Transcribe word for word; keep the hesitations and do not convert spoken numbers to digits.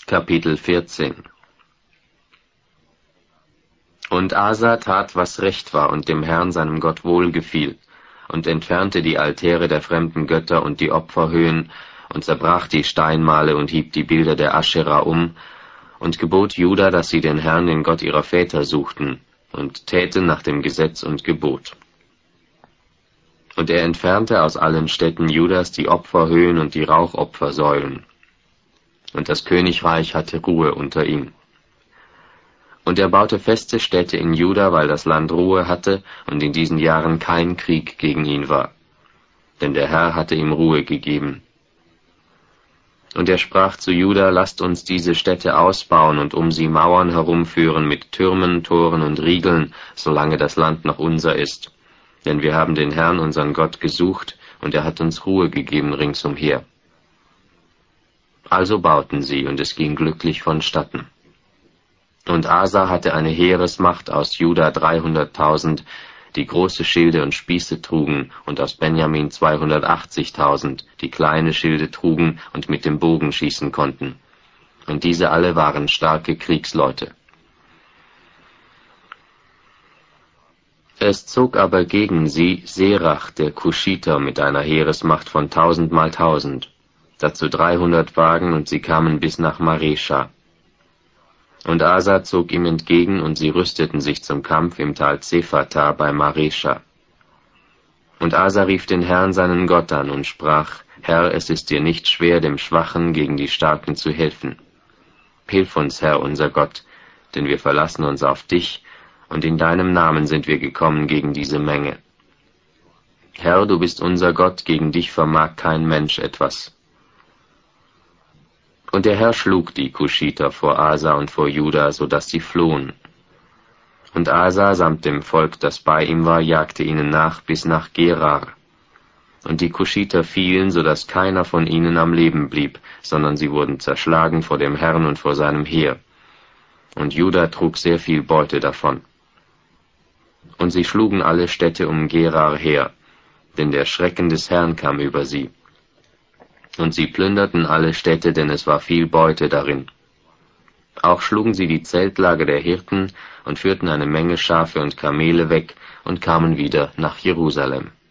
Kapitel vierzehn. Und Asa tat, was recht war und dem Herrn seinem Gott wohlgefiel, und entfernte die Altäre der fremden Götter und die Opferhöhen, und zerbrach die Steinmale und hieb die Bilder der Aschera um, und gebot Juda, dass sie den Herrn, den Gott ihrer Väter, suchten, und täten nach dem Gesetz und Gebot. Und er entfernte aus allen Städten Judas die Opferhöhen und die Rauchopfersäulen. Und das Königreich hatte Ruhe unter ihm. Und er baute feste Städte in Juda, weil das Land Ruhe hatte und in diesen Jahren kein Krieg gegen ihn war. Denn der Herr hatte ihm Ruhe gegeben. Und er sprach zu Juda: Lasst uns diese Städte ausbauen und um sie Mauern herumführen mit Türmen, Toren und Riegeln, solange das Land noch unser ist. Denn wir haben den Herrn, unseren Gott, gesucht, und er hat uns Ruhe gegeben ringsumher. Also bauten sie, und es ging glücklich vonstatten. Und Asa hatte eine Heeresmacht aus Juda dreihunderttausend, die große Schilde und Spieße trugen, und aus Benjamin zweihundertachtzigtausend, die kleine Schilde trugen und mit dem Bogen schießen konnten. Und diese alle waren starke Kriegsleute. Es zog aber gegen sie Serach, der Kuschiter, mit einer Heeresmacht von tausend mal tausend, dazu dreihundert Wagen, und sie kamen bis nach Maresha. Und Asa zog ihm entgegen, und sie rüsteten sich zum Kampf im Tal Zephata bei Maresha. Und Asa rief den Herrn, seinen Gott, an und sprach: Herr, es ist dir nicht schwer, dem Schwachen gegen die Starken zu helfen. Hilf uns, Herr, unser Gott, denn wir verlassen uns auf dich, und in deinem Namen sind wir gekommen gegen diese Menge. Herr, du bist unser Gott, gegen dich vermag kein Mensch etwas. Und der Herr schlug die Kuschiter vor Asa und vor Juda, so dass sie flohen. Und Asa samt dem Volk, das bei ihm war, jagte ihnen nach bis nach Gerar. Und die Kuschiter fielen, so dass keiner von ihnen am Leben blieb, sondern sie wurden zerschlagen vor dem Herrn und vor seinem Heer. Und Juda trug sehr viel Beute davon. Und sie schlugen alle Städte um Gerar her, denn der Schrecken des Herrn kam über sie. Und sie plünderten alle Städte, denn es war viel Beute darin. Auch schlugen sie die Zeltlager der Hirten und führten eine Menge Schafe und Kamele weg und kamen wieder nach Jerusalem.